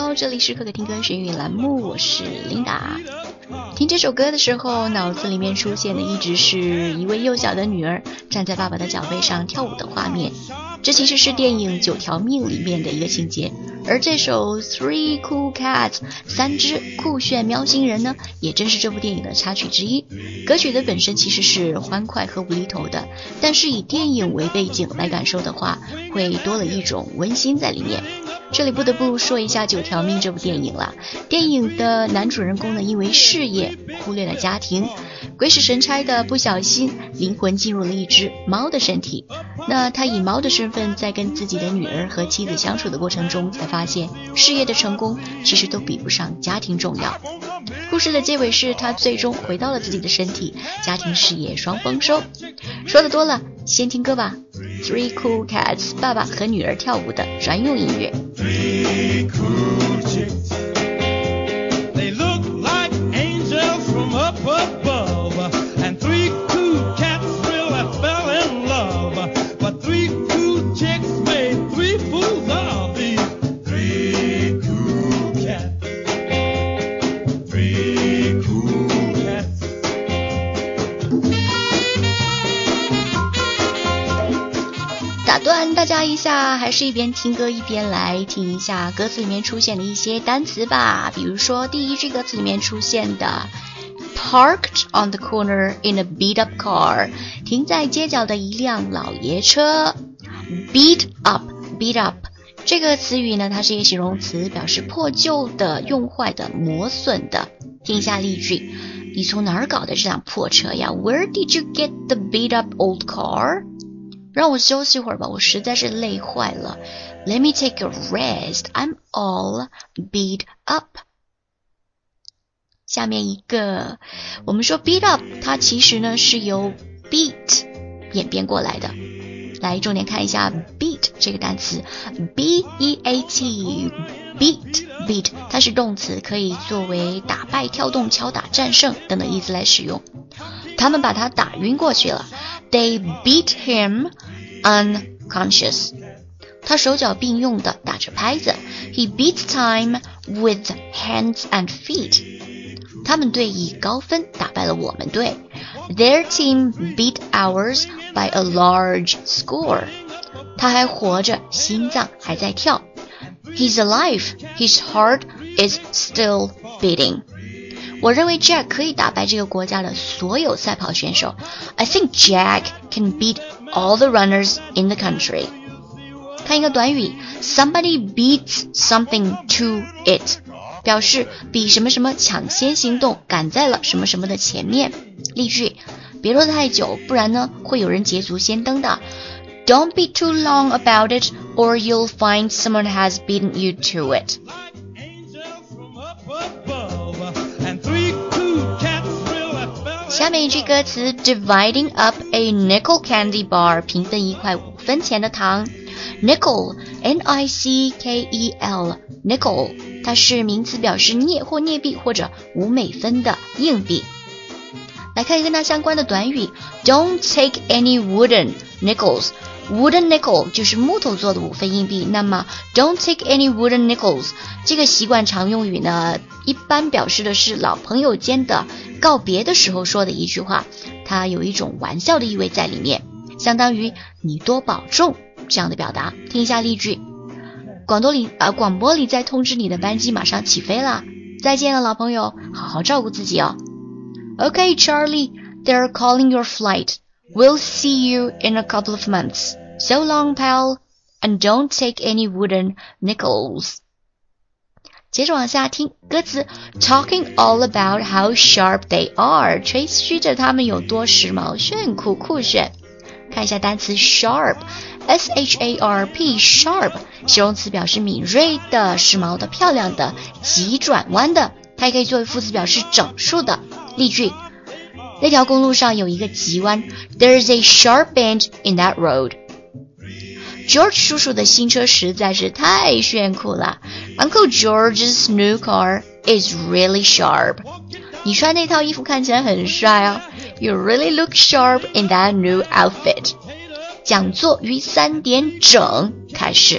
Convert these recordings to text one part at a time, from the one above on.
好，这里是可可听歌学语栏目，我是琳达。听这首歌的时候，脑子里面出现的一直是一位幼小的女儿站在爸爸的脚背上跳舞的画面，这其实是电影《9条命》里面的一个情节。而这首 Three Cool Cats 3只酷炫喵星人呢，也正是这部电影的插曲之一。歌曲的本身其实是欢快和无厘头的，但是以电影为背景来感受的话，会多了一种温馨在里面。这里不得不说一下9条命这部电影了。电影的男主人公呢，因为事业忽略了家庭，鬼使神差的不小心灵魂进入了一只猫的身体。那他以猫的身份在跟自己的女儿和妻子相处的过程中，才发现事业的成功其实都比不上家庭重要。故事的结尾是他最终回到了自己的身体，家庭事业双丰收。说的多了，先听歌吧。 Three Cool Cats 爸爸和女儿跳舞的专用音乐。 Three cool chicks, they look like angels from up above, and 3 cool cats really fell in love, but 3 cool chicks made 3 fools of these 3 cool cats. 3 cool cats. 打断大家一下，还是一边听歌一边来听一下歌词里面出现的一些单词吧。比如说第一句歌词里面出现的 Parked on the corner in a beat up car， 停在街角的一辆老爷车。 Beat up 这个词语呢，它是一个形容词，表示破旧的、用坏的、磨损的。听一下例句，你从哪儿搞的这辆破车呀？ Where did you get the beat up old car？让我休息会儿吧，我实在是累坏了。 Let me take a rest, I'm all beat up。 下面一个，我们说 beat up 它其实呢是由 beat 演变过来的。来重点看一下 beat 这个单词， B-E-A-T beat 它是动词，可以作为打败、跳动、敲打、战胜等等意思来使用。他们把他打晕过去了， They beat him unconscious。 他手脚并用的打着拍子， He beats time with hands and feet。 他们队以高分打败了我们队， Their team beat ours by a large score。 他还活着，心脏还在跳， He's alive, his heart is still beating。我认为 Jack 可以打败这个国家的所有赛跑选手。 I think Jack can beat all the runners in the country。 看一个短语 Somebody beats something to it， 表示比什么什么抢先行动，赶在了什么什么的前面。例句，别拖太久，不然呢会有人捷足先登的。 Don't be too long about it, or you'll find someone has beaten you to it。下面一句歌词 Dividing up a nickel candy bar， 平分1块5分钱的糖。 Nickel N-I-C-K-E-L Nickel 它是名词，表示镍或镍币或者5美分的硬币。来看一个跟它相关的短语 Don't take any wooden nickels。 Wooden nickel 就是木头做的5分硬币，那么 Don't take any wooden nickels 这个习惯常用语呢，一般表示的是老朋友间的告别的时候说的一句话，它有一种玩笑的意味在里面，相当于你多保重这样的表达。听一下例句，广播里在通知你的班机马上起飞了，再见了老朋友，好好照顾自己哦。 Okay Charlie, they're calling your flight. We'll see you in a couple of months. So long pal, and don't take any wooden nickels。 接着往下听歌词 Talking all about how sharp they are， 吹嘘着他们有多时髦、炫酷、酷炫。看一下单词 sharp S-H-A-R-P sharp 形容词，表示敏锐的、时髦的、漂亮的、急转弯的，它也可以作为副词，表示整数的。例句，那条公路上有一个急弯， There's a sharp bend in that road。 George 叔叔的新车实在是太炫酷了， Uncle George's new car is really sharp。 你穿那套衣服看起来很帅哦， You really look sharp in that new outfit。 讲座于3点整开始，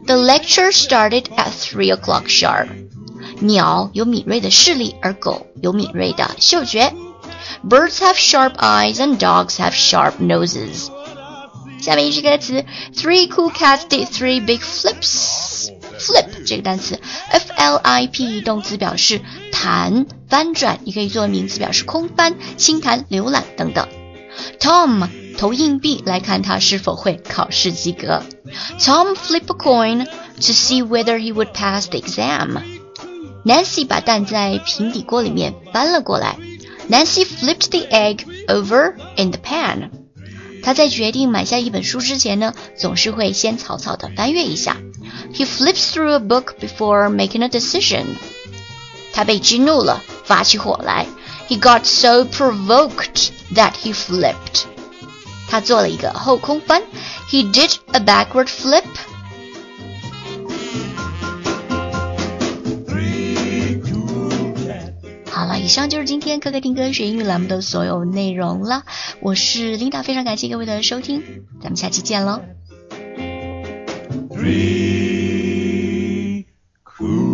The lecture started at 3 o'clock sharp. 鸟有敏锐的视力，而狗有敏锐的嗅觉。Birds have sharp eyes and dogs have sharp noses. 下面一句歌词 Three cool cats did 3 big flips. Flip 这个单词 F-L-I-P 动词表示弹翻转，也可以做名词表示空翻、轻弹、浏览等等。Tom 投硬币来看他是否会考试及格。Tom flipped a coin to see whether he would pass the exam. Nancy 把蛋在平底锅里面翻了过来。Nancy flipped the egg over in the pan. 他在决定买下一本书之前呢，总是会先草草地翻阅一下。He flips through a book before making a decision. 他被激怒了，发起火来。He got so provoked that he flipped. 他做了一个后空翻。He did a backward flip. 好了，以上就是今天可可听歌学英语栏目的所有内容了。我是 Linda， 非常感谢各位的收听，咱们下期见喽。Three cool